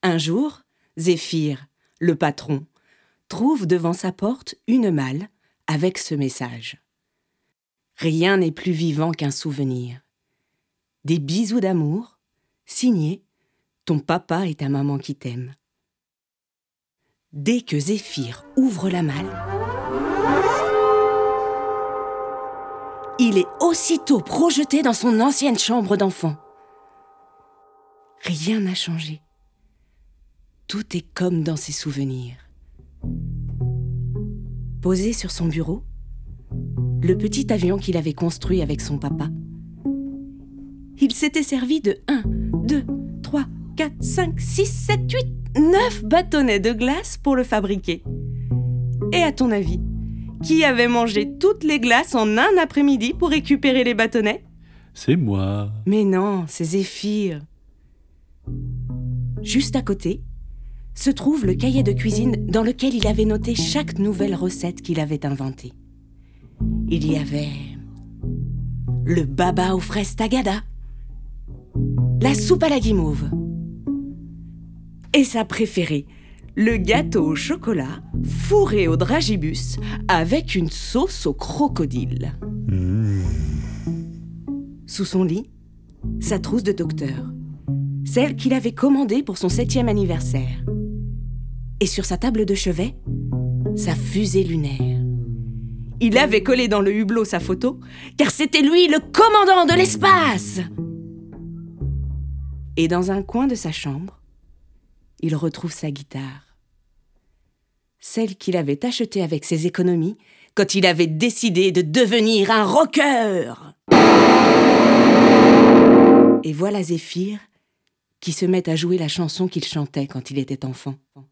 Un jour, Zéphyr, le patron, trouve devant sa porte une malle avec ce message. Rien n'est plus vivant qu'un souvenir. Des bisous d'amour, signés ton papa et ta maman qui t'aiment. Dès que Zéphyr ouvre la malle, il est aussitôt projeté dans son ancienne chambre d'enfant. Rien n'a changé. Tout est comme dans ses souvenirs. Posé sur son bureau, le petit avion qu'il avait construit avec son papa. Il s'était servi de 1, 2, 3, 4, 5, 6, 7, 8, 9 bâtonnets de glace pour le fabriquer. Et à ton avis, qui avait mangé toutes les glaces en un après-midi pour récupérer les bâtonnets ? C'est moi. Mais non, c'est Zéphyr. Juste à côté, se trouve le cahier de cuisine dans lequel il avait noté chaque nouvelle recette qu'il avait inventée. Il y avait le baba aux fraises tagada, la soupe à la guimauve et sa préférée, le gâteau au chocolat fourré au dragibus avec une sauce au crocodile. Sous son lit, sa trousse de docteur, celle qu'il avait commandée pour son 7e anniversaire. Et sur sa table de chevet, sa fusée lunaire. Il avait collé dans le hublot sa photo, car c'était lui le commandant de l'espace. Et dans un coin de sa chambre, il retrouve sa guitare. Celle qu'il avait achetée avec ses économies quand il avait décidé de devenir un rocker. Et voilà Zéphyr qui se met à jouer la chanson qu'il chantait quand il était enfant.